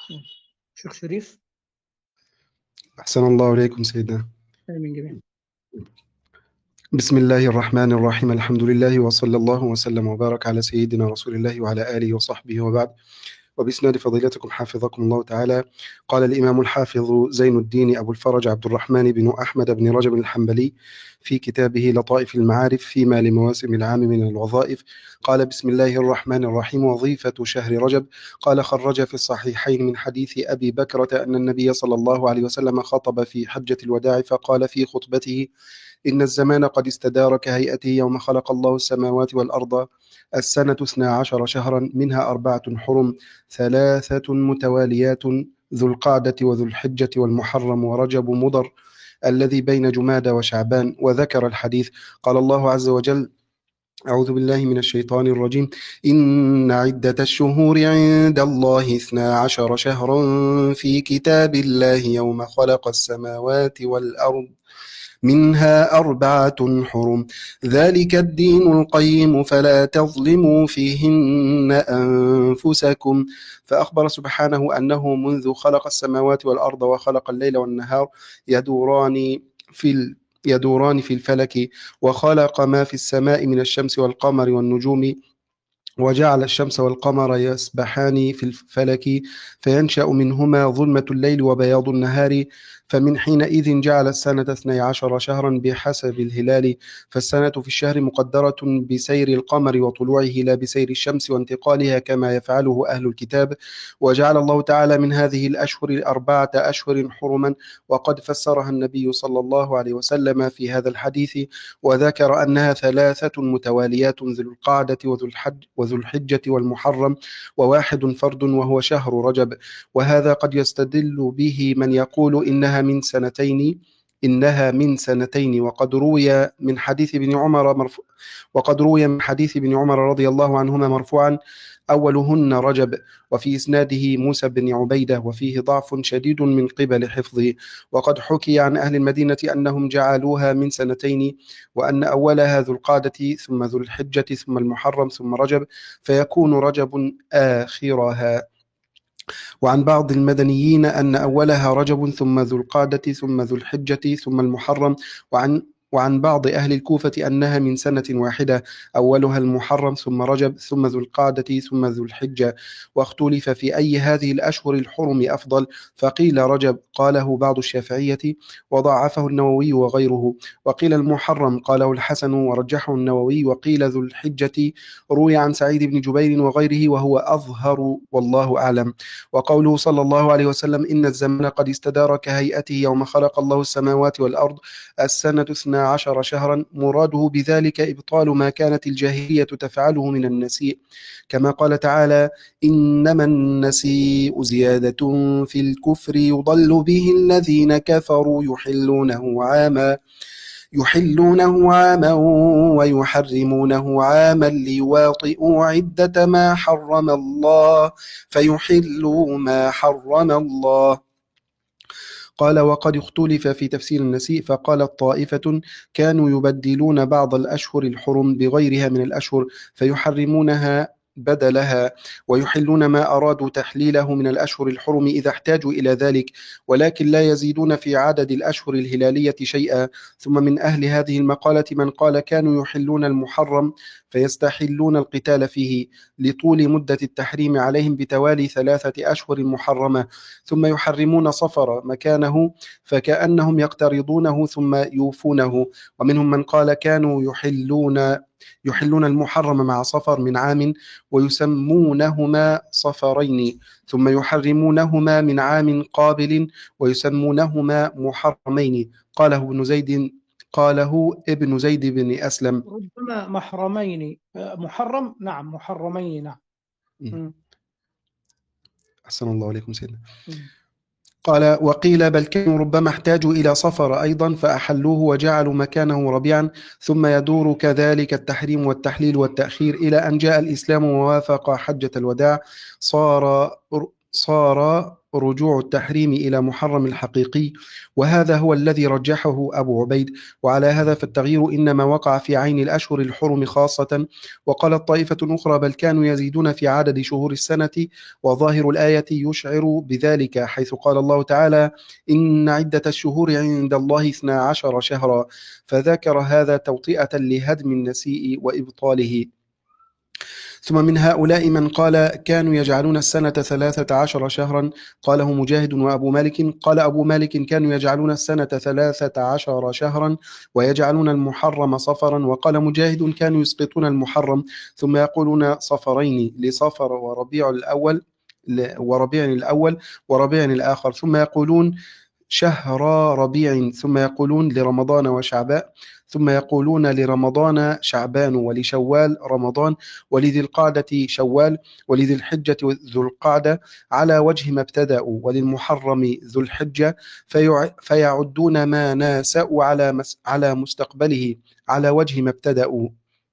شيخ شريف. أحسن الله إليكم سيدنا. آمين جميعا. بسم الله الرحمن الرحيم، الحمد لله وصلى الله وسلم وبارك على سيدنا رسول الله وعلى آله وصحبه وبعد. وبإسناد فضيلتكم حفظكم الله تعالى، قال الإمام الحافظ زين الدين أبو الفرج عبد الرحمن بن أحمد بن رجب الحنبلي في كتابه لطائف المعارف فيما لمواسم العام من الوظائف، قال: بسم الله الرحمن الرحيم. وظيفة شهر رجب. قال: خرج في الصحيحين من حديث أبي بكرة أن النبي صلى الله عليه وسلم خطب في حجة الوداع فقال في خطبته: إن الزمان قد استدار كهيئته يوم خلق الله السماوات والأرض. السنة 12 شهرا، منها 4 حرم، 3 متواليات، ذو القعدة وذو الحجة والمحرم ورجب مضر الذي بين جمادى وشعبان. وذكر الحديث. قال الله عز وجل: أعوذ بالله من الشيطان الرجيم: إن عدة الشهور عند الله 12 شهرا في كتاب الله يوم خلق السماوات والأرض، منها 4 حرم، ذلك الدين القيم فلا تظلموا فيهن أنفسكم. فأخبر سبحانه أنه منذ خلق السماوات والأرض وخلق الليل والنهار يدوران في الفلك، وخلق ما في السماء من الشمس والقمر والنجوم، وجعل الشمس والقمر يسبحان في الفلك، فينشأ منهما ظلمة الليل وبياض النهار. فمن حينئذ جعل السنة 12 شهرا بحسب الهلال، فالسنة في الشهر مقدرة بسير القمر وطلوعه لا بسير الشمس وانتقالها كما يفعله أهل الكتاب. وجعل الله تعالى من هذه الأشهر 4 أشهر حرما، وقد فسرها النبي صلى الله عليه وسلم في هذا الحديث، وذكر أنها 3 متواليات، ذو القعدة وذو الحجة والمحرم، وواحد فرد وهو شهر رجب. وهذا قد يستدل به من يقول إنها من سنتين، وقد روي من حديث ابن عمر رضي الله عنهما مرفوعا: أولهن رجب. وفي إسناده موسى بن عبيدة، وفيه ضعف شديد من قبل حفظه. وقد حكي عن أهل المدينة أنهم جعلوها من 2، وأن أولها ذو القعدة ثم ذو الحجة ثم المحرم ثم رجب، فيكون رجب آخرها. وعن بعض المدنيين أن أولها رجب ثم ذو القعدة ثم ذو الحجة ثم المحرم. وعن بعض أهل الكوفة أنها من 1، أولها المحرم ثم رجب ثم ذو القعدة ثم ذو الحجة. واختلف في أي هذه الأشهر الحرم أفضل، فقيل رجب قاله بعض الشافعية وضعفه النووي وغيره، وقيل المحرم قاله الحسن ورجحه النووي، وقيل ذو الحجة روي عن سعيد بن جبير وغيره وهو أظهر والله أعلم. وقوله صلى الله عليه وسلم: إن الزمان قد استدار كهيئته يوم خلق الله السماوات والأرض، السنة 12 شهرا، مراده بذلك إبطال ما كانت الجاهلية تفعله من النسيء، كما قال تعالى: إنما النسيء زيادة في الكفر يضل به الذين كفروا يحلونه عاما ويحرمونه عاما ليواطئوا عدة ما حرم الله فيحلوا ما حرم الله. قال: وقد اختلف في تفسير النسيء، فقالت طائفة: كانوا يبدلون بعض الأشهر الحرم بغيرها من الأشهر فيحرمونها بدلها، ويحلون ما أرادوا تحليله من الأشهر الحرم إذا احتاجوا إلى ذلك، ولكن لا يزيدون في عدد الأشهر الهلالية شيئا. ثم من أهل هذه المقالة من قال: كانوا يحلون المحرم فيستحلون القتال فيه لطول مدة التحريم عليهم بتوالي 3 أشهر محرمة، ثم يحرمون صفر مكانه فكأنهم يقترضونه ثم يوفونه. ومنهم من قال: كانوا يحلون المحرم مع صفر من عام ويسمونهما صفرين، ثم يحرمونهما من عام قابل ويسمونهما محرمين. قاله ابن زيد بن أسلم. ربما محرمين، محرم، نعم محرمين، نعم. أحسن الله عليكم سيدنا. قال: وقيل بل كانوا ربما احتاجوا إلى صفر أيضا فأحلوه وجعلوا مكانه ربيعا، ثم يدور كذلك التحريم والتحليل والتأخير إلى أن جاء الإسلام ووافق حجة الوداع، صار رجوع التحريم إلى محرم الحقيقي، وهذا هو الذي رجحه أبو عبيد. وعلى هذا فالتغيير إنما وقع في عين الأشهر الحرم خاصة. وقالت طائفة أخرى بل كانوا يزيدون في عدد شهور السنة، وظاهر الآية يشعر بذلك، حيث قال الله تعالى إن عدة الشهور عند الله 12 شهرا، فذكر هذا توطئة لهدم النسيء وإبطاله. ثم من هؤلاء من قال كانوا يجعلون السنة 13 شهرا، قاله مجاهد وأبو مالك. قال أبو مالك كانوا يجعلون السنة 13 شهرا ويجعلون المحرم صفرا. وقال مجاهد كانوا يسقطون المحرم ثم يقولون صفرين لصفر وربيع الأول وربيع الآخر، ثم يقولون شهر ربيع، ثم يقولون لرمضان وشعبان، ثم يقولون لرمضان شعبان، ولشوال رمضان، ولذي القعدة شوال، ولذي الحجة ذو القعدة على وجه ما ابتدأوا، وللمحرم ذو الحجة، فيعدون ما ناسأوا على مستقبله على وجه ما ابتدأوا.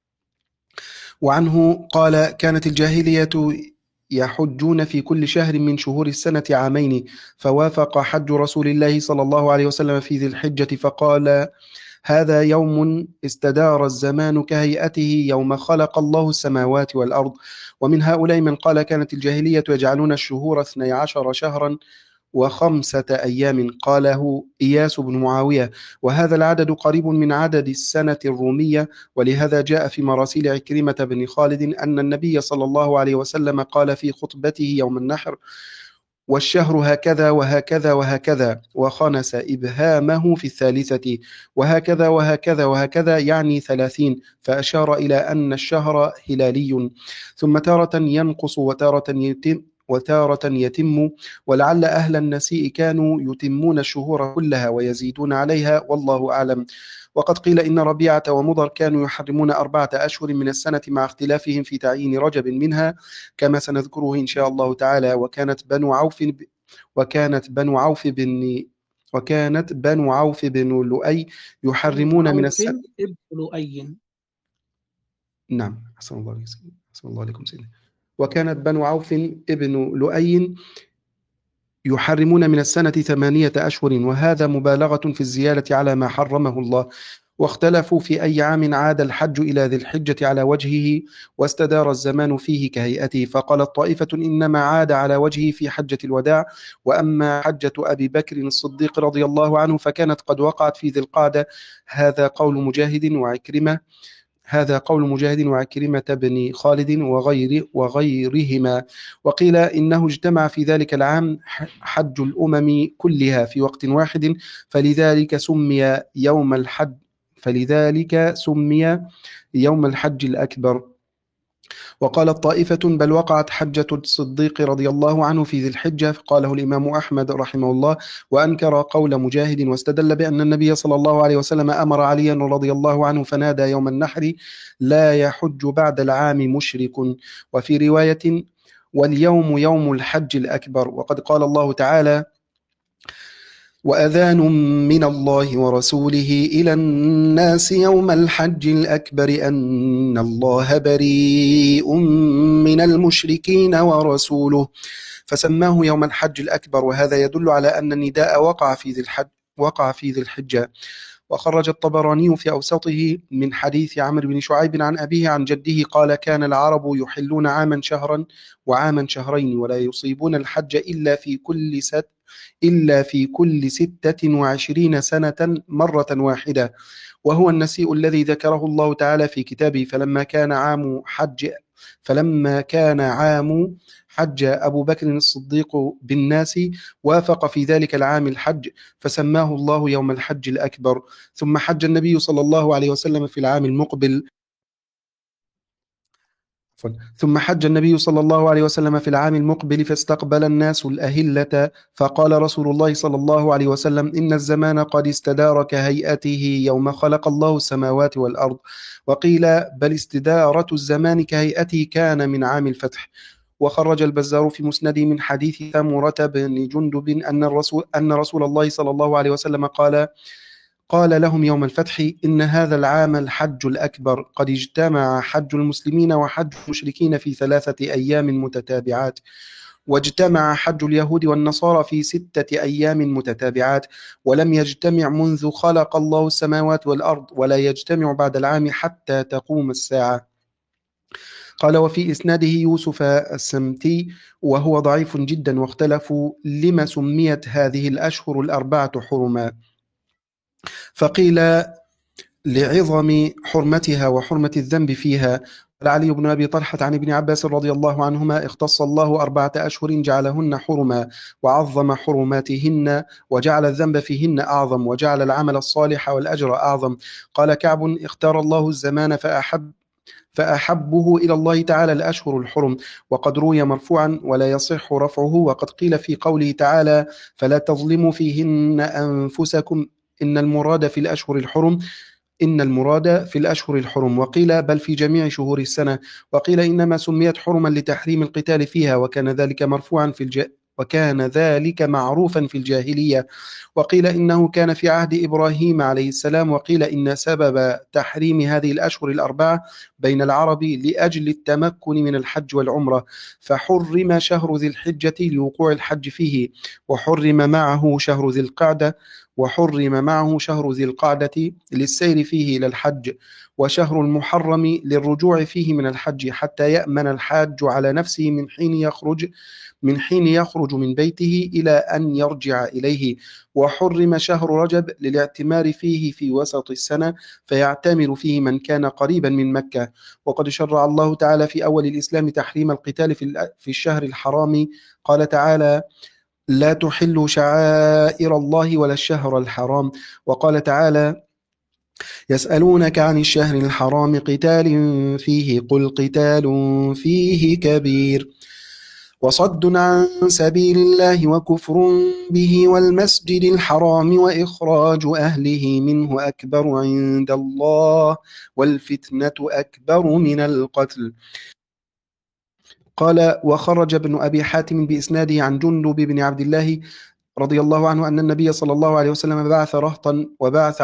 وعنه قال كانت الجاهلية يحجون في كل شهر من شهور السنة عامين، فوافق حج رسول الله صلى الله عليه وسلم في ذي الحجة، فقال هذا يوم استدار الزمان كهيئته يوم خلق الله السماوات والأرض. ومن هؤلاء من قال كانت الجاهلية يجعلون الشهور 12 شهرا و5 أيام، قاله إياس بن معاوية، وهذا العدد قريب من عدد السنة الرومية. ولهذا جاء في مراسيل عكرمة بن خالد أن النبي صلى الله عليه وسلم قال في خطبته يوم النحر والشهر هكذا وهكذا وهكذا، وخنس إبهامه في الثالثة، وهكذا وهكذا وهكذا يعني 30، فأشار إلى أن الشهر هلالي، ثم تارة ينقص وتارة يتم، ولعل أهل النسيء كانوا يتمون الشهور كلها ويزيدون عليها، والله أعلم. وقد قيل إن ربيعة ومضر كانوا يحرمون 4 أشهر من السنة مع اختلافهم في تعيين رجب منها، كما سنذكره إن شاء الله تعالى. وكانت بنو عوف بن لؤي يحرمون من السنة. نعم، أحسن الله عليكم سيدنا. وكانت بنو عوف ابن لؤي يحرمون من السنة 8 أشهر، وهذا مبالغة في الزيادة على ما حرمه الله. واختلفوا في أي عام عاد الحج إلى ذي الحجة على وجهه واستدار الزمان فيه كهيئته، فقالت طائفة إنما عاد على وجهه في حجة الوداع، وأما حجة أبي بكر الصديق رضي الله عنه فكانت قد وقعت في ذي القعدة. هذا قول مجاهد وعكرمة بن خالد وغيرهما. وقيل إنه اجتمع في ذلك العام حج الأمم كلها في وقت واحد، فلذلك سمي يوم الحج الأكبر. وقالت طائفة بل وقعت حجة الصديق رضي الله عنه في ذي الحجة، قاله الإمام أحمد رحمه الله، وأنكر قول مجاهد، واستدل بأن النبي صلى الله عليه وسلم أمر عليا رضي الله عنه فنادى يوم النحر لا يحج بعد العام مشرك. وفي رواية واليوم يوم الحج الأكبر. وقد قال الله تعالى وأذان من الله ورسوله إلى الناس يوم الحج الأكبر أن الله بريء من المشركين ورسوله، فسماه يوم الحج الأكبر. وهذا يدل على أن النداء وقع في ذي الحجة. وخرج الطبراني في أوسطه من حديث عمرو بن شعيب عن أبيه عن جده قال كان العرب يحلون عاما شهرا وعاما شهرين، ولا يصيبون الحج إلا في كل 26 سنة مرة واحدة، وهو النسيء الذي ذكره الله تعالى في كتابه. فلما كان عام حج أبو بكر الصديق بالناس وافق في ذلك العام الحج، فسماه الله يوم الحج الأكبر. ثم حج النبي صلى الله عليه وسلم في العام المقبل فاستقبل الناس الأهلة، فقال رسول الله صلى الله عليه وسلم إن الزمان قد استدار كهيئته يوم خلق الله السماوات والأرض. وقيل بل استدارة الزمان كهيئته كان من عام الفتح. وخرج البزار في مسنده من حديث سمرة بن جندب أن رسول الله صلى الله عليه وسلم قال لهم يوم الفتح إن هذا العام الحج الأكبر، قد اجتمع حج المسلمين وحج المشركين في 3 أيام متتابعات. واجتمع حج اليهود والنصارى في 6 أيام متتابعات، ولم يجتمع منذ خلق الله السماوات والأرض، ولا يجتمع بعد العام حتى تقوم الساعة. قال: وفي إسناده يوسف السمتي وهو ضعيف جدا، واختلفوا لما سميت هذه الأشهر 4 حرما، فقيل لعظم حرمتها وحرمة الذنب فيها. قال علي بن أبي طلحة عن ابن عباس رضي الله عنهما: اختص الله 4 أشهر جعلهن حرما، وعظم حرماتهن، وجعل الذنب فيهن أعظم، وجعل العمل الصالح والأجر أعظم. قال كعب: اختار الله الزمان فأحبه إلى الله تعالى الأشهر الحرم. وقد روي مرفوعا ولا يصح رفعه، وقد قيل في قوله تعالى: فلا تظلموا فيهن أنفسكم إن المراد في الأشهر الحرم، وقيل بل في جميع شهور السنة، وقيل إنما سميت حرما لتحريم القتال فيها، وكان ذلك معروفا في الجاهلية، وقيل إنه كان في عهد إبراهيم عليه السلام، وقيل إن سبب تحريم هذه الأشهر 4 بين العرب لأجل التمكن من الحج والعمرة، فحرم شهر ذي الحجة لوقوع الحج فيه، وحرم معه شهر ذي القعدة للسير فيه إلى الحج، وشهر المحرم للرجوع فيه من الحج، حتى يأمن الحاج على نفسه من حين يخرج من بيته إلى أن يرجع إليه. وحرم شهر رجب للاعتمار فيه في وسط السنة، فيعتمر فيه من كان قريبا من مكة. وقد شرع الله تعالى في أول الإسلام تحريم القتال في الشهر الحرام. قال تعالى: لا تحلوا شعائر الله ولا الشهر الحرام. وقال تعالى: يسألونك عن الشهر الحرام قتال فيه قل قتال فيه كبير وصد عن سبيل الله وكفر به والمسجد الحرام وإخراج أهله منه أكبر عند الله والفتنة أكبر من القتل. قال: وخرج ابن أبي حاتم بإسناده عن جندب بن عبد الله رضي الله عنه أن النبي صلى الله عليه وسلم بعث رهطا وبعث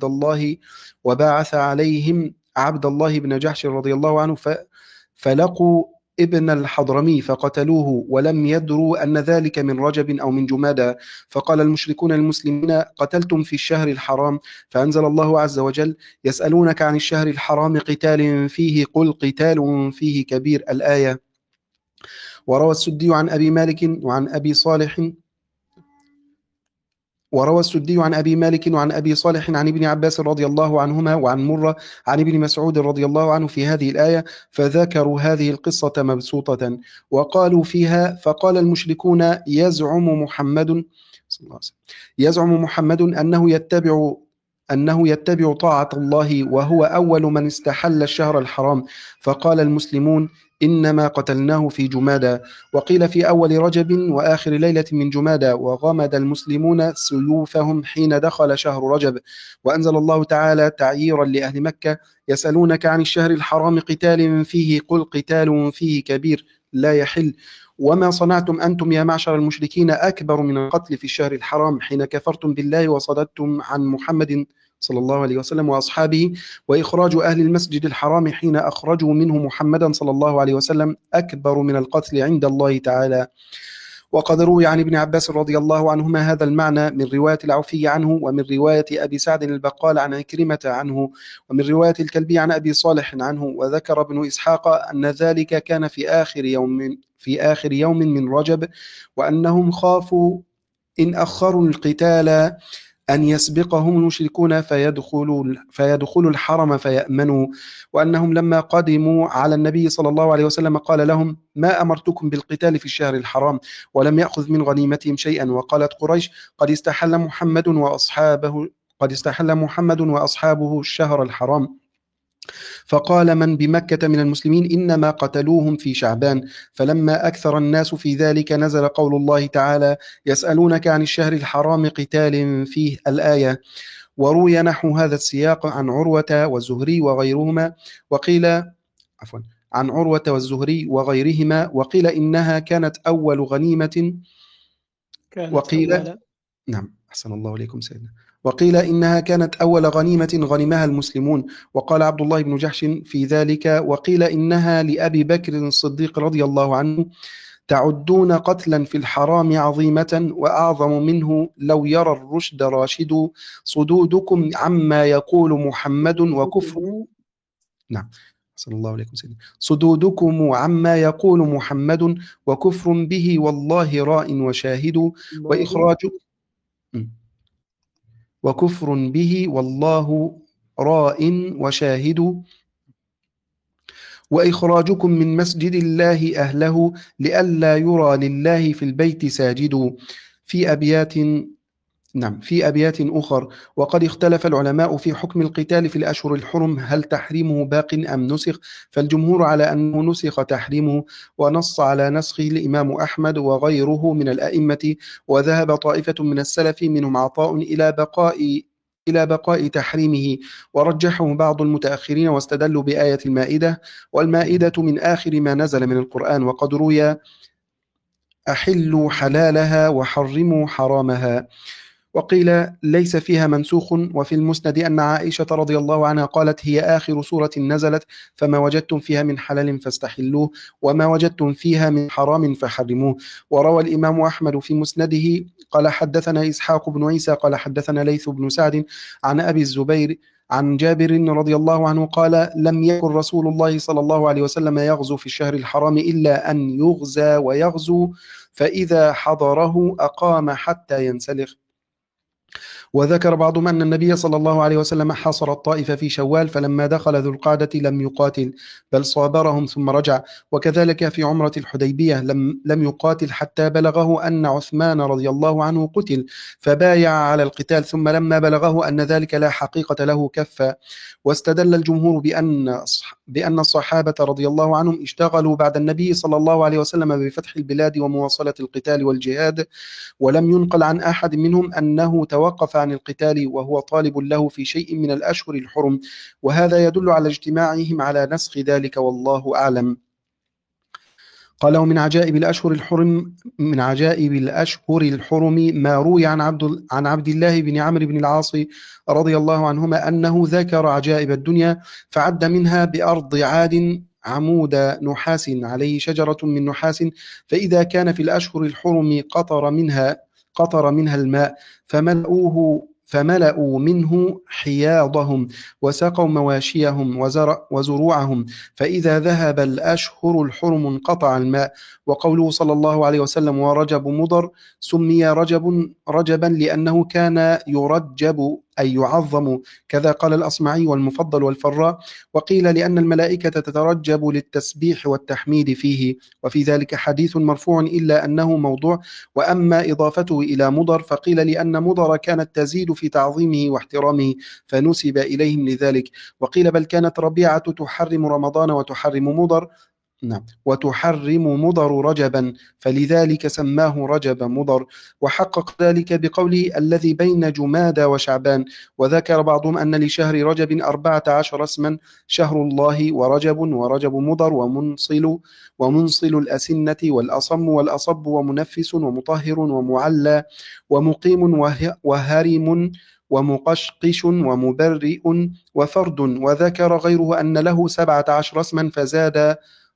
عليهم عبد الله بن جحش رضي الله عنه، فلقوا ابن الحضرمي فقتلوه، ولم يدروا أن ذلك من رجب أو من جمادى. فقال المشركون المسلمين: قتلتم في الشهر الحرام. فأنزل الله عز وجل: يسألونك عن الشهر الحرام قتال فيه قل قتال فيه كبير، الآية. وروى السدي عن أبي مالك وعن أبي صالح عن ابن عباس رضي الله عنهما وعن مرة عن ابن مسعود رضي الله عنه في هذه الآية، فذكروا هذه القصة مبسوطة وقالوا فيها: فقال المشركون: يزعم محمد أنه يتبع طاعة الله، وهو أول من استحل الشهر الحرام. فقال المسلمون: إنما قتلناه في جمادى. وقيل في أول رجب وآخر ليلة من جمادى. وغمد المسلمون سيوفهم حين دخل شهر رجب. وأنزل الله تعالى تعييرا لأهل مكة: يسألونك عن الشهر الحرام قتال فيه قل قتال فيه كبير لا يحل، وما صنعتم أنتم يا معشر المشركين أكبر من القتل في الشهر الحرام حين كفرتم بالله وصددتم عن محمد صلى الله عليه وسلم وأصحابه، وإخراج أهل المسجد الحرام حين أخرجوا منه محمدا صلى الله عليه وسلم أكبر من القتل عند الله تعالى. وقد روي عن ابن عباس رضي الله عنهما هذا المعنى من رواية العوفي عنه، ومن رواية أبي سعد البقال عن عكرمة عنه، ومن رواية الكلبي عن أبي صالح عنه. وذكر ابن إسحاق أن ذلك كان في آخر يوم من رجب، وأنهم خافوا إن أخروا القتال أن يسبقهم المشركون فيدخلوا الحرم فيأمنوا، وأنهم لما قدموا على النبي صلى الله عليه وسلم قال لهم: ما أمرتكم بالقتال في الشهر الحرام، ولم يأخذ من غنيمتهم شيئا. وقالت قريش: قد استحل محمد وأصحابه الشهر الحرام. فقال من بمكة من المسلمين: إنما قتلوهم في شعبان. فلما أكثر الناس في ذلك نزل قول الله تعالى: يسألونك عن الشهر الحرام قتال فيه، الآية. وروي نحو هذا السياق عن عروة والزهري وغيرهما، وقيل إنها كانت أول غنيمة، نعم أحسن الله إليكم سيدنا. وقيل إنها كانت أول غنيمة غنمها المسلمون. وقال عبد الله بن جحش في ذلك: وقيل إنها لأبي بكر الصديق رضي الله عنه تعدون قتلا في الحرام عظيمة وأعظم منه لو يرى الرشد راشد صدودكم عما يقول محمد وكفر. نعم صلى الله عليه وسلم. صدودكم عما يقول محمد وكفر به والله راء وشاهد وإخراج وكفر به والله راء وشاهد وإخراجكم من مسجد الله أهله لئلا يرى لله في البيت ساجد في أبيات في أبيات أخر. وقد اختلف العلماء في حكم القتال في الأشهر الحرم، هل تحريمه باق أم نسخ؟ فالجمهور على أنه نسخ تحريمه، ونص على نسخه الإمام أحمد وغيره من الأئمة، وذهب طائفة من السلف منهم عطاء إلى بقاء تحريمه، ورجحه بعض المتأخرين واستدلوا بآية المائدة، والمائدة من آخر ما نزل من القرآن، وقد روي أحلوا حلالها وحرموا حرامها، وقيل ليس فيها منسوخ. وفي المسند أن عائشة رضي الله عنها قالت هي آخر سورة نزلت، فما وجدتم فيها من حلال فاستحلوه وما وجدتم فيها من حرام فحرموه. وروى الإمام أحمد في مسنده قال حدثنا إسحاق بن عيسى قال حدثنا ليث بن سعد عن أبي الزبير عن جابر رضي الله عنه قال لم يكن رسول الله صلى الله عليه وسلم يغزو في الشهر الحرام إلا أن يغزى ويغزو، فإذا حضره أقام حتى ينسلخ. وذكر بعضهم أن النبي صلى الله عليه وسلم حاصر الطائف في شوال، فلما دخل ذو القعدة لم يقاتل بل صابرهم ثم رجع. وكذلك في عمرة الحديبية لم يقاتل حتى بلغه أن عثمان رضي الله عنه قتل فبايع على القتال، ثم لما بلغه أن ذلك لا حقيقة له كف. واستدل الجمهور بأن الصحابة رضي الله عنهم اشتغلوا بعد النبي صلى الله عليه وسلم بفتح البلاد ومواصلة القتال والجهاد، ولم ينقل عن أحد منهم أنه توقف عن القتال وهو طالب له في شيء من الأشهر الحرم، وهذا يدل على اجتماعهم على نسخ ذلك والله أعلم. قال ومن عجائب الأشهر الحرم ما روي عن عبد الله بن عمرو بن العاص رضي الله عنهما أنه ذكر عجائب الدنيا فعد منها بأرض عاد عمود نحاس عليه شجرة من نحاس، فإذا كان في الأشهر الحرم قطر منها الماء فملأوا منه حياضهم وسقوا مواشيهم وزروعهم، فإذا ذهب الأشهر الحرم انقطع الماء. وقوله صلى الله عليه وسلم ورجب مضر سمي رجبا لأنه كان يرجب أي يعظم، كذا قال الأصمعي والمفضل والفراء. وقيل لأن الملائكة تترجب للتسبيح والتحميد فيه، وفي ذلك حديث مرفوع إلا أنه موضوع. وأما إضافته إلى مضر فقيل لأن مضر كانت تزيد في تعظيمه واحترامه فنسب إليهم لذلك. وقيل بل كانت ربيعة تحرم رمضان وتحرم مضر رجبا فلذلك سماه رجب مضر، وحقق ذلك بقوله الذي بين جمادى وشعبان. وذكر بعضهم أن لشهر رجب 14 اسما، شهر الله ورجب مضر ومنصل الأسنة والأصم والأصب ومنفس ومطهر ومعلى ومقيم وهرم ومقشقش ومبرئ وفرد. وذكر غيره أن له 17 اسما فزاد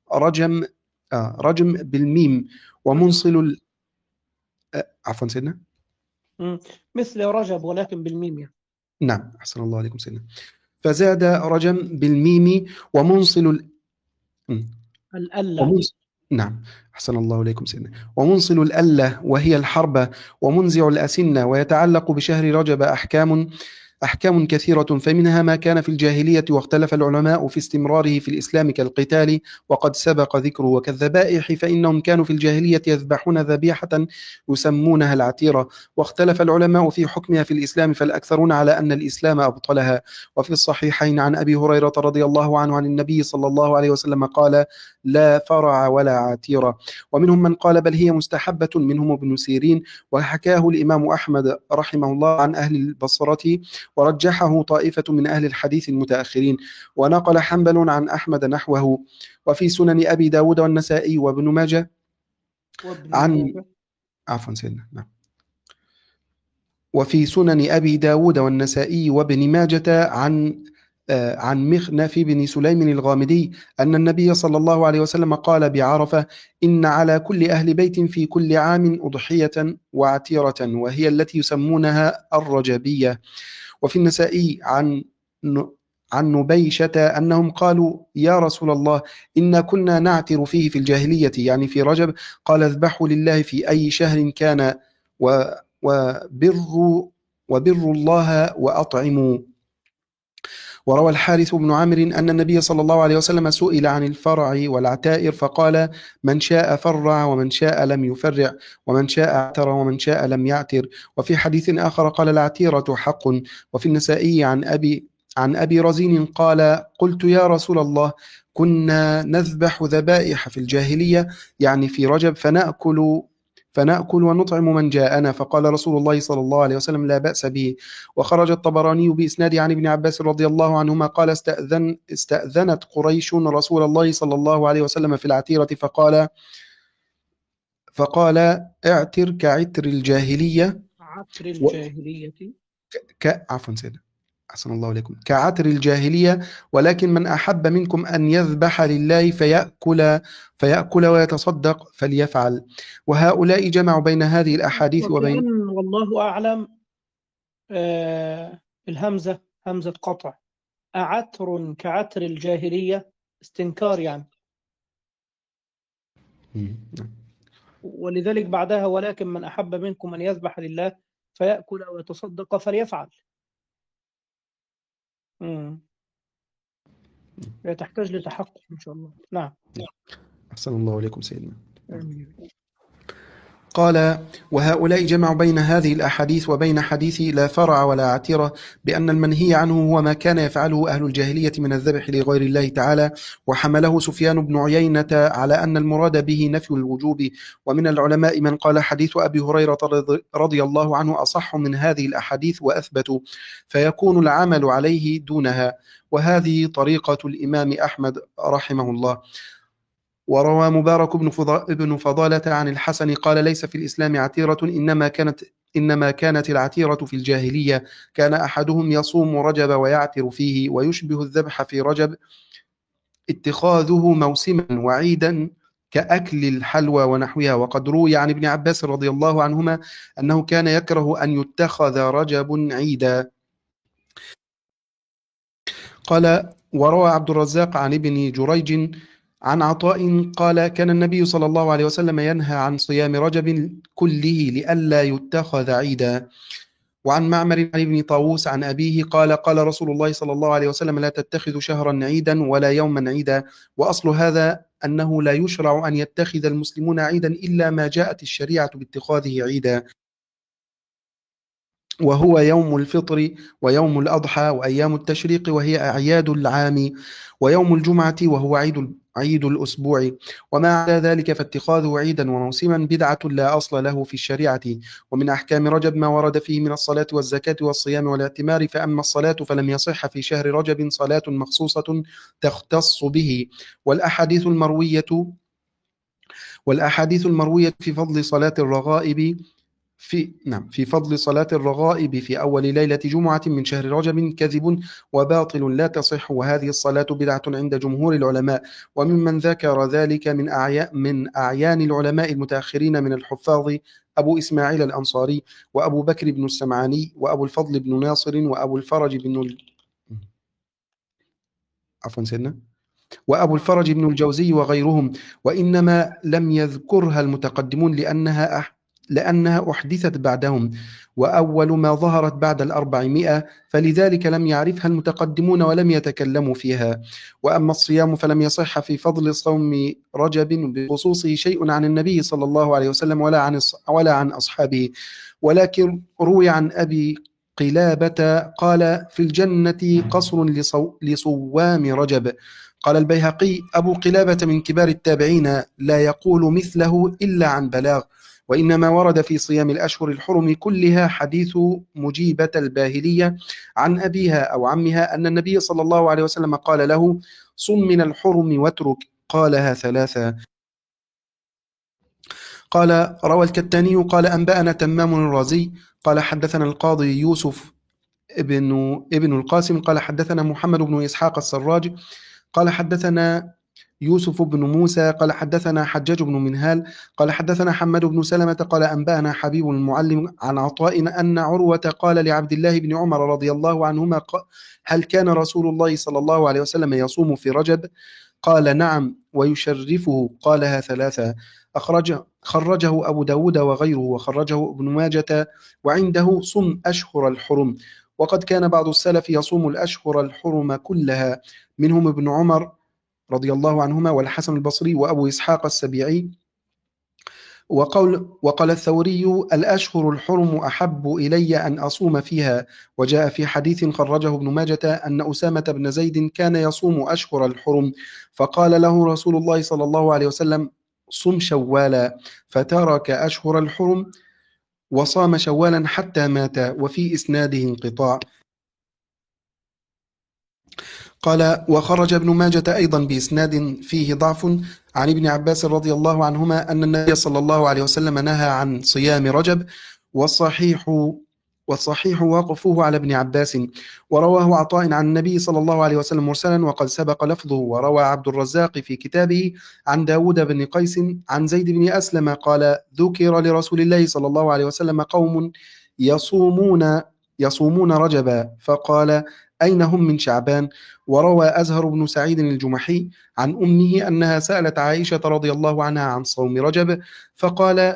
رجم بالميم ومنصل عفوا سيدنا مثل رجب ولكن بالميم يعني. نعم أحسن الله عليكم سيدنا. فزاد رجم بالميم ومنصل الألة. نعم أحسن الله عليكم سيدنا. ومنصل الألة وهي الحربة ومنزع الأسنة. ويتعلق بشهر رجب أحكام كثيرة، فمنها ما كان في الجاهلية واختلف العلماء في استمراره في الإسلام كالقتال وقد سبق ذكره، وكالذبائح فإنهم كانوا في الجاهلية يذبحون ذبيحة يسمونها العتيرة، واختلف العلماء في حكمها في الإسلام فالأكثرون على أن الإسلام أبطلها. وفي الصحيحين عن أبي هريرة رضي الله عنه عن النبي صلى الله عليه وسلم قال لا فرع ولا عتيرة. ومنهم من قال بل هي مستحبة، منهم ابن سيرين، وحكاه الإمام أحمد رحمه الله عن أهل البصرة، ورجحه طائفة من أهل الحديث المتأخرين، ونقل حنبل عن أحمد نحوه. وفي سنن أبي داود والنسائي وابن ماجه وفي سنن أبي داود والنسائي وابن ماجة عن عن مخنف بن سليم الغامدي أن النبي صلى الله عليه وسلم قال بعرفة: إن على كل أهل بيت في كل عام أضحية وعتيرة، وهي التي يسمونها الرجبية. وفي النسائي عن نبيشة أنهم قالوا: يا رسول الله، إنا كنا نعتر فيه في الجاهلية، يعني في رجب. قال: اذبحوا لله في أي شهر كان، وبروا الله وأطعموا. وروى الحارث بن عمرو أن النبي صلى الله عليه وسلم سئل عن الفرع والعتائر فقال: من شاء فرع ومن شاء لم يفرع، ومن شاء اعتر ومن شاء لم يعتر. وفي حديث آخر قال: العتيرة حق. وفي النسائي عن أبي رزين قال: قلت يا رسول الله، كنا نذبح ذبائح في الجاهلية، يعني في رجب، فنأكل ونطعم من جاءنا. فقال رسول الله صلى الله عليه وسلم: لا بأس به. وخرج الطبراني بإسناد عن ابن عباس رضي الله عنهما قال: استأذنت قريش رسول الله صلى الله عليه وسلم في العتيرة فقال: اعتر كعتر الجاهلية. عطر الجاهلية. عفوا سيدنا، أحسن الله إليكم. كعتر الجاهلية، ولكن من أحب منكم أن يذبح لله فيأكل ويتصدق فليفعل. وهؤلاء جمعوا بين هذه الأحاديث وبين وكأن والله أعلم الهمزة همزة قطع. أعتر كعتر الجاهلية استنكار يعني، ولذلك بعدها ولكن من أحب منكم أن يذبح لله فيأكل ويتصدق فليفعل. هي تحتاج لتحقق إن شاء الله. نعم. أحسن الله إليكم سيدنا. آمين. قال: وهؤلاء جمعوا بين هذه الأحاديث وبين حديث لا فرع ولا عتيرة بأن المنهي عنه هو ما كان يفعله أهل الجاهلية من الذبح لغير الله تعالى، وحمله سفيان بن عيينة على أن المراد به نفي الوجوب. ومن العلماء من قال حديث أبي هريرة رضي الله عنه أصح من هذه الأحاديث وأثبت، فيكون العمل عليه دونها. وهذه طريقة الإمام أحمد رحمه الله. وروى مبارك بن فضالة عن الحسن قال: ليس في الإسلام عتيرة، إنما كانت العتيرة في الجاهلية. كان أحدهم يصوم رجب ويعتر فيه، ويشبه الذبح في رجب اتخاذه موسما وعيدا كأكل الحلوى ونحوها. وقد روي عن ابن عباس رضي الله عنهما أنه كان يكره أن يتخذ رجب عيدا. قال: وروى عبد الرزاق عن ابن جريج عن عطاء قال: كان النبي صلى الله عليه وسلم ينهى عن صيام رجب كله لئلا يتخذ عيدا. وعن معمر عن ابن طاووس عن أبيه قال: قال رسول الله صلى الله عليه وسلم: لا تتخذوا شهرا عيدا ولا يوما عيدا. وأصل هذا أنه لا يشرع أن يتخذ المسلمون عيدا إلا ما جاءت الشريعة باتخاذه عيدا، وهو يوم الفطر ويوم الأضحى وأيام التشريق وهي أعياد العام، ويوم الجمعة وهو عيد الأسبوع. وما عدا ذلك فاتخاذه عيدا وموسما بدعة لا أصل له في الشريعة. ومن أحكام رجب ما ورد فيه من الصلاة والزكاة والصيام والاعتمار. فأما الصلاة فلم يصح في شهر رجب صلاة مخصوصة تختص به. والأحاديث المروية في فضل صلاة الرغائب في فضل صلاة الرغائب في أول ليلة جمعة من شهر رجب كذب وباطل لا تصح، وهذه الصلاة بدعة عند جمهور العلماء. وممن ذكر ذلك من أعيان العلماء المتأخرين من الحفاظ أبو إسماعيل الأنصاري، وأبو بكر بن السمعاني، وأبو الفضل بن ناصر، وأبو الفرج بن الجوزي وغيرهم. وإنما لم يذكرها المتقدمون لأنها أحدثت بعدهم، وأول ما ظهرت بعد 400، فلذلك لم يعرفها المتقدمون ولم يتكلموا فيها. وأما الصيام فلم يصح في فضل صوم رجب بخصوصه شيء عن النبي صلى الله عليه وسلم ولا عن أصحابه، ولكن روي عن أبي قلابة قال: في الجنة قصر لصوام رجب. قال البيهقي: أبو قلابة من كبار التابعين، لا يقول مثله إلا عن بلاغ. وإنما ورد في صيام الأشهر الحرم كلها حديث مجيبة الباهلية عن أبيها أو عمها أن النبي صلى الله عليه وسلم قال له: صم من الحرم واترك، قالها 3. قال: روى الكتاني قال: أنبأنا تمام الرازي قال: حدثنا القاضي يوسف ابن القاسم قال حدثنا محمد بن إسحاق السراج قال حدثنا يوسف بن موسى قال حدثنا حجاج بن منهال قال حدثنا حماد بن سلمة قال أنبأنا حبيب المعلم عن عطاء أن عروة قال لعبد الله بن عمر رضي الله عنهما هل كان رسول الله صلى الله عليه وسلم يصوم في رجب؟ قال نعم ويشرفه، قالها ثلاثة. خرجه أبو داود وغيره، وخرجه ابن ماجة، وعنده صم أشهر الحرم. وقد كان بعض السلف يصوم الأشهر الحرم كلها، منهم ابن عمر رضي الله عنهما والحسن البصري وأبو إسحاق السبيعي. وقال الثوري الأشهر الحرم أحب إلي أن أصوم فيها. وجاء في حديث خرجه ابن ماجة أن أسامة بن زيد كان يصوم أشهر الحرم، فقال له رسول الله صلى الله عليه وسلم صم شوالا، فترك أشهر الحرم وصام شوالا حتى مات. وفي إسناده انقطاع. قال وخرج ابن ماجة أيضا بإسناد فيه ضعف عن ابن عباس رضي الله عنهما أن النبي صلى الله عليه وسلم نهى عن صيام رجب، والصحيح وقفه على ابن عباس. ورواه عطاء عن النبي صلى الله عليه وسلم مرسلا وقد سبق لفظه. وروى عبد الرزاق في كتابه عن داود بن قيس عن زيد بن أسلم قال ذكر لرسول الله صلى الله عليه وسلم قوم يصومون رجبا، فقال أين هم من شعبان؟ وروى أزهر بن سعيد الجمحي عن أمه أنها سألت عائشة رضي الله عنها عن صوم رجب، فقال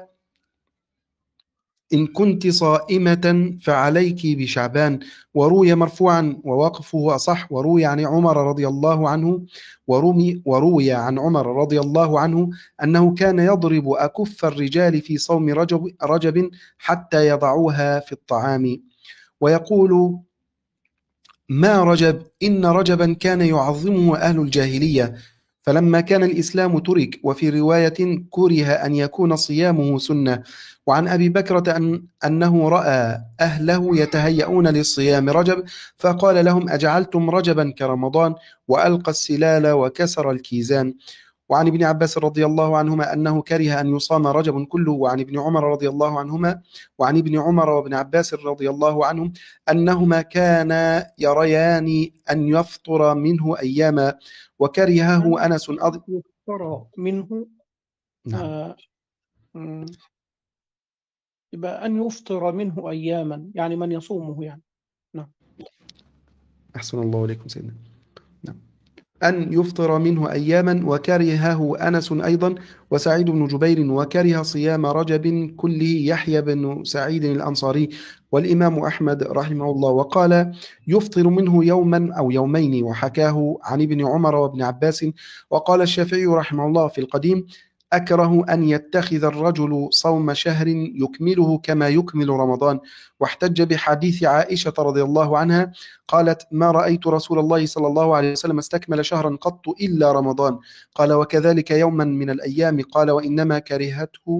إن كنت صائمة فعليك بشعبان. وروي مرفوعا ووقفه أصح. وروي عن عمر رضي الله عنه أنه كان يضرب أكف الرجال في صوم رجب حتى يضعوها في الطعام، ويقول ما رجب إن رجبا كان يعظمه أهل الجاهلية، فلما كان الإسلام ترك. وفي رواية كره أن يكون صيامه سنة. وعن أبي بكرة أنه رأى أهله يتهيئون للصيام رجب، فقال لهم أجعلتم رجبا كرمضان؟ وألقى السلال وكسر الكيزان. وعن ابن عباس رضي الله عنهما أنه كره أن يصام رجب كله. وعن ابن عمر رضي الله عنهما وعن ابن عمر وابن عباس رضي الله عنهم أنهما كانا يريان أن يفطر منه أياما، وكرهه أنس يفطر منه. نعم. يبقى أن يفطر منه أياما، يعني من يصومه يعني. نعم. أحسن الله إليكم سيدنا. نعم. أن يفطر منه أياما، وكرهه أنس أيضا وسعيد بن جبير. وكره صيام رجب كله يحيى بن سعيد الأنصاري والإمام أحمد رحمه الله، وقال يفطر منه يوما أو يومين، وحكاه عن ابن عمر وابن عباس. وقال الشافعي رحمه الله في القديم أكره أن يتخذ الرجل صوم شهر يكمله كما يكمل رمضان. واحتج بحديث عائشة رضي الله عنها قالت ما رأيت رسول الله صلى الله عليه وسلم استكمل شهرا قط إلا رمضان. قال وكذلك يوما من الأيام. قال وإنما كرهته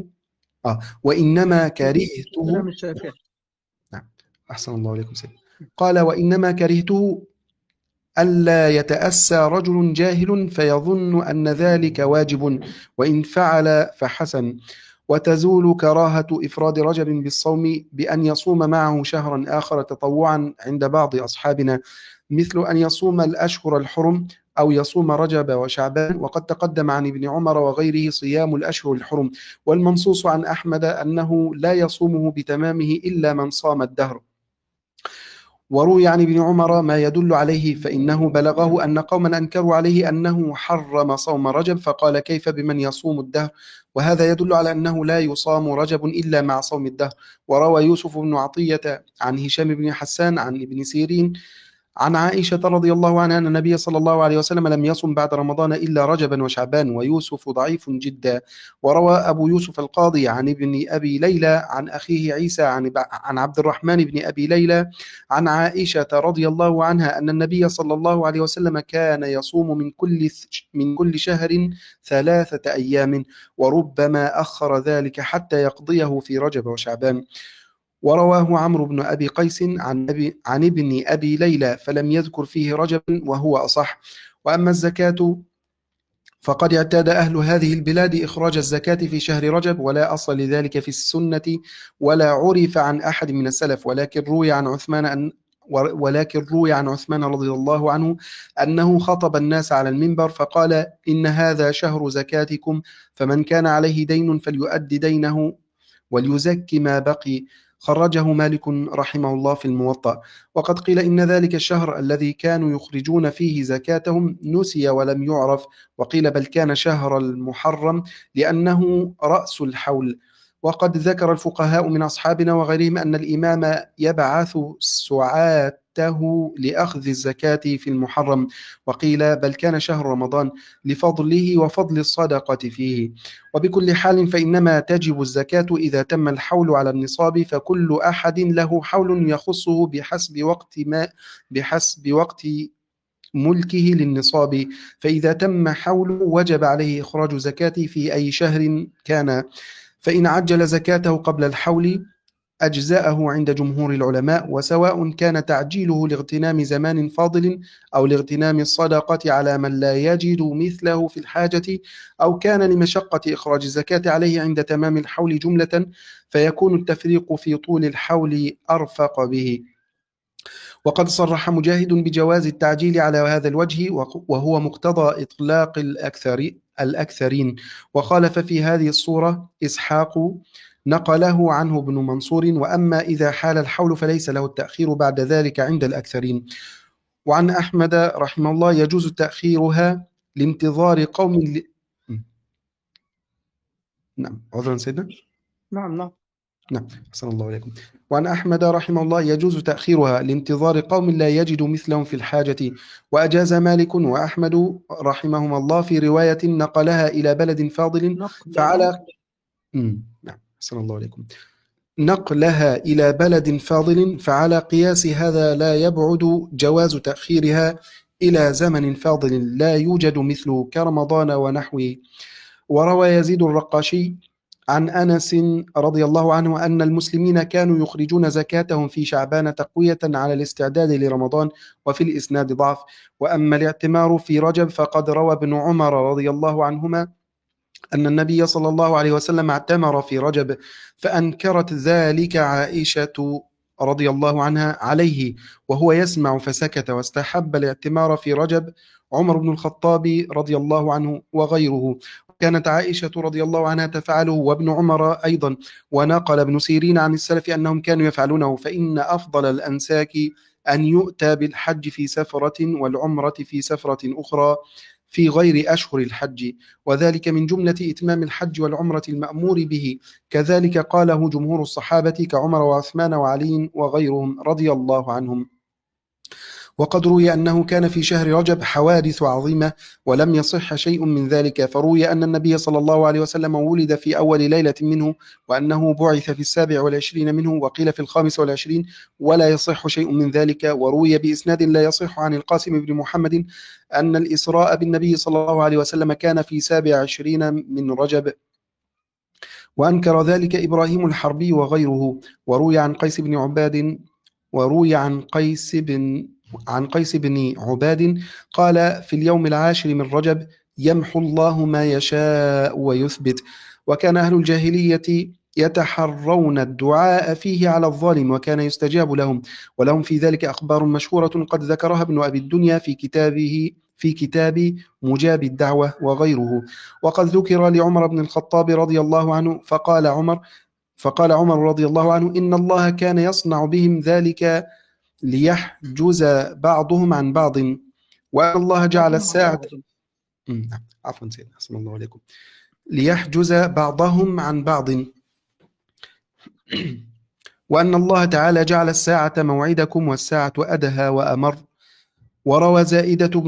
نعم. أحسن الله عليكم سيدي. قال وإنما كرهته ألا يتأسى رجل جاهل فيظن أن ذلك واجب، وإن فعل فحسن. وتزول كراهة إفراد رجب بالصوم بأن يصوم معه شهرا آخر تطوعا عند بعض أصحابنا، مثل أن يصوم الأشهر الحرم أو يصوم رجب وشعبان. وقد تقدم عن ابن عمر وغيره صيام الأشهر الحرم، والمنصوص عن أحمد أنه لا يصومه بتمامه إلا من صام الدهر. وروي عن ابن عمر ما يدل عليه، فإنه بلغه أن قوما أنكروا عليه أنه حرم صوم رجب، فقال كيف بمن يصوم الدهر؟ وهذا يدل على أنه لا يصام رجب إلا مع صوم الدهر. وروى يوسف بن عطية عن هشام بن حسان عن ابن سيرين عن عائشة رضي الله عنها أن النبي صلى الله عليه وسلم لم يصم بعد رمضان إلا رجبا وشعبان. ويوسف ضعيف جدا. وروى أبو يوسف القاضي عن ابن أبي ليلى عن أخيه عيسى عن عبد الرحمن بن أبي ليلى عن عائشة رضي الله عنها أن النبي صلى الله عليه وسلم كان يصوم من كل شهر 3 أيام، وربما أخر ذلك حتى يقضيه في رجب وشعبان. ورواه عمرو بن أبي قيس عن ابن أبي ليلى فلم يذكر فيه رجب، وهو أصح. وأما الزكاة فقد اعتاد أهل هذه البلاد إخراج الزكاة في شهر رجب، ولا أصل لذلك في السنة ولا عرف عن أحد من السلف، ولكن روي عن ولكن روي عن عثمان رضي الله عنه أنه خطب الناس على المنبر فقال: إن هذا شهر زكاتكم، فمن كان عليه دين فليؤد دينه وليزكي ما بقي. خرجه مالك رحمه الله في الموطأ. وقد قيل إن ذلك الشهر الذي كانوا يخرجون فيه زكاتهم نسي ولم يعرف، وقيل بل كان شهر المحرم لأنه رأس الحول. وقد ذكر الفقهاء من أصحابنا وغيرهم أن الإمام يبعث سعاته لأخذ الزكاة في المحرم، وقيل بل كان شهر رمضان لفضله وفضل الصدقة فيه. وبكل حال فإنما تجب الزكاة إذا تم الحول على النصاب، فكل أحد له حول يخصه بحسب وقت ملكه للنصاب، فإذا تم حوله وجب عليه إخراج زكاة في أي شهر كان، فإن عجل زكاته قبل الحول أجزأه عند جمهور العلماء، وسواء كان تعجيله لاغتنام زمان فاضل أو لاغتنام الصدقة على من لا يجد مثله في الحاجة، أو كان لمشقة إخراج الزكاة عليه عند تمام الحول جملة، فيكون التفريق في طول الحول أرفق به. وقد صرح مجاهد بجواز التعجيل على هذا الوجه، وهو مقتضى إطلاق الأكثرين. وخالف في هذه الصورة إسحاق، نقله عنه ابن منصور: وأما إذا حال الحول فليس له التأخير بعد ذلك عند الأكثرين. وعن أحمد رحمه الله يجوز تأخيرها لانتظار قوم نعم، عذرا سيدنا. نعم. أحسن الله عليكم. وعن أحمد رحمه الله يجوز تأخيرها لانتظار قوم لا يجد مثلهم في الحاجة. وأجاز مالك وأحمد رحمهما الله في رواية نقلها إلى بلد فاضل فعلى نعم، أحسن الله عليكم. نقلها إلى بلد فاضل فعلى قياس هذا لا يبعد جواز تأخيرها إلى زمن فاضل لا يوجد مثله كرمضان ونحوه. وروى يزيد الرقاشي عن أنس رضي الله عنه أن المسلمين كانوا يخرجون زكاتهم في شعبان تقوية على الاستعداد لرمضان، وفي الإسناد ضعف. وأما الاعتمار في رجب فقد روى ابن عمر رضي الله عنهما أن النبي صلى الله عليه وسلم اعتمر في رجب، فأنكرت ذلك عائشة رضي الله عنها عليه وهو يسمع فسكت، واستحب الاعتمار في رجب عمر بن الخطاب رضي الله عنه وغيره. كانت عائشة رضي الله عنها تفعله وابن عمر أيضا. ونقل ابن سيرين عن السلف أنهم كانوا يفعلونه، فإن أفضل الأنساك أن يؤتى بالحج في سفرة والعمرة في سفرة أخرى في غير أشهر الحج، وذلك من جملة إتمام الحج والعمرة المأمور به. كذلك قاله جمهور الصحابة كعمر وعثمان وعلي وغيرهم رضي الله عنهم. وقد روي أنه كان في شهر رجب حوادث عظيمة ولم يصح شيء من ذلك، فروي أن النبي صلى الله عليه وسلم ولد في أول ليلة منه، وأنه بعث في 27 منه، وقيل في 25، ولا يصح شيء من ذلك. وروي بإسناد لا يصح عن القاسم بن محمد أن الإسراء بالنبي صلى الله عليه وسلم كان في 27 من رجب، وأنكر ذلك إبراهيم الحربي وغيره. وروي عن قيس بن عباد قال في اليوم العاشر من رجب يمحو الله ما يشاء ويثبت. وكان أهل الجاهلية يتحرون الدعاء فيه على الظالم وكان يستجاب لهم، ولهم في ذلك أخبار مشهورة قد ذكرها ابن أبي الدنيا في كتاب مجاب الدعوة وغيره. وقد ذكر لعمر بن الخطاب رضي الله عنه فقال عمر رضي الله عنه إن الله كان يصنع بهم ذلك ليحجز بعضهم عن بعض، وأن الله جعل الساعة عفوا سيدنا أحسن الله عليكم ليحجز بعضهم عن بعض، وأن الله تعالى جعل الساعة موعدكم والساعة أدهى وأمر. وروى زائدة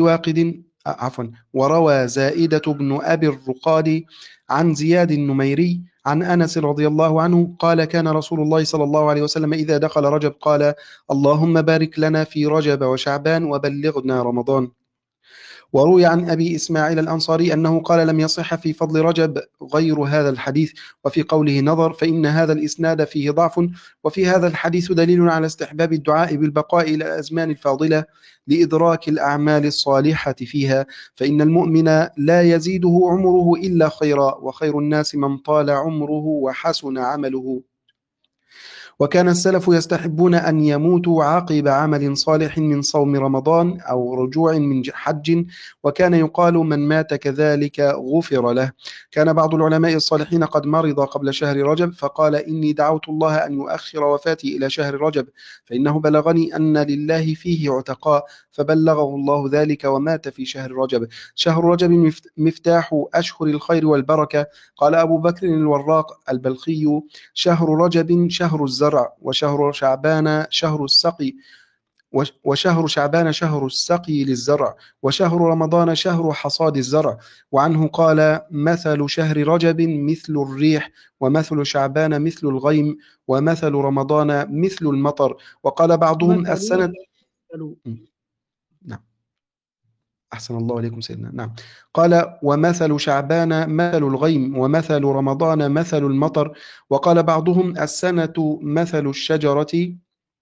بن أبي الرقاد عن زياد النميري عن أنس رضي الله عنه قال كان رسول الله صلى الله عليه وسلم إذا دخل رجب قال اللهم بارك لنا في رجب وشعبان وبلغنا رمضان. وروي عن أبي إسماعيل الأنصاري أنه قال لم يصح في فضل رجب غير هذا الحديث، وفي قوله نظر فإن هذا الإسناد فيه ضعف. وفي هذا الحديث دليل على استحباب الدعاء بالبقاء إلى الأزمان الفاضلة لإدراك الأعمال الصالحة فيها، فإن المؤمن لا يزيده عمره إلا خيرا، وخير الناس من طال عمره وحسن عمله. وكان السلف يستحبون أن يموتوا عقب عمل صالح من صوم رمضان أو رجوع من حج، وكان يقال من مات كذلك غفر له. كان بعض العلماء الصالحين قد مرض قبل شهر رجب فقال إني دعوت الله أن يؤخر وفاتي إلى شهر رجب فإنه بلغني أن لله فيه عتقاء، فبلغه الله ذلك ومات في شهر رجب. شهر رجب مفتاح أشهر الخير والبركة. قال أبو بكر الوراق البلخي: شهر رجب شهر الزرع، وشهر شعبان شهر السقي، وشهر شعبان شهر السقي للزرع، وشهر رمضان شهر حصاد الزرع. وعنه قال: مثل شهر رجب مثل الريح، ومثل شعبان مثل الغيم، ومثل رمضان مثل المطر. وقال بعضهم: مثل السنة. مثل نعم. أحسن الله عليكم سيدنا. نعم. قال: ومثل شعبان مثل الغيم، ومثل رمضان مثل المطر. وقال بعضهم: السنة مثل الشجرة،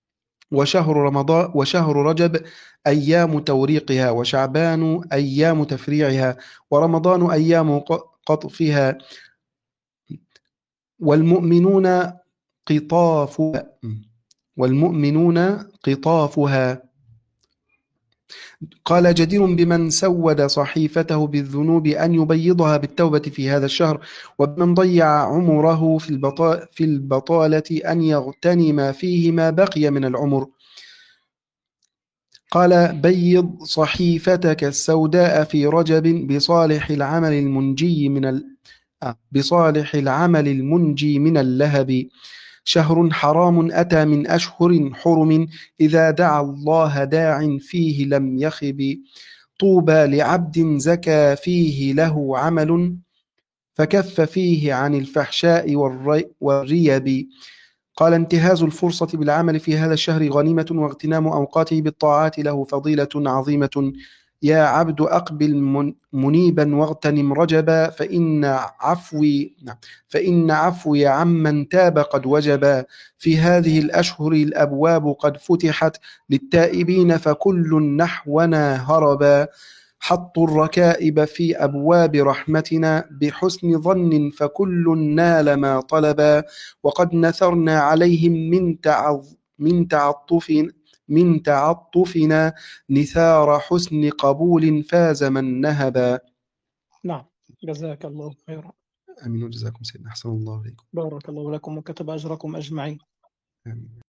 وشهر رجب أيام توريقها، وشعبان أيام تفريعها، ورمضان أيام قطفها، والمؤمنون قطافها والمؤمنون قطافها. قال: جدير بمن سود صحيفته بالذنوب أن يبيضها بالتوبة في هذا الشهر، وبمن ضيع عمره في البطالة أن يغتنم فيه ما بقي من العمر. قال: بيض صحيفتك السوداء في رجب بصالح العمل المنجي من اللهب. شهر حرام أتى من أشهر حرم، إذا دعا الله داع فيه لم يخب. طوبى لعبد زكى فيه له عمل، فكف فيه عن الفحشاء والريب. قال: انتهاز الفرصة بالعمل في هذا الشهر غنيمة، واغتنام أوقاته بالطاعات له فضيلة عظيمة. يا عبد أقبل منيبا واغتنم رجبا، فإن عفوي عمن تاب قد وجبا. في هذه الأشهر الأبواب قد فتحت للتائبين، فكل نحونا هربا. حطوا الركائب في أبواب رحمتنا، بحسن ظن فكل نال ما طلبا. وقد نثرنا عليهم من تعطفنا نثار حسن قبول فاز من نهبا. نعم. جزاك الله خيرا. آمين. وجزاكم سيدنا. أحسن الله عليكم. بارك الله لكم وكتب أجركم أجمعين. آمين.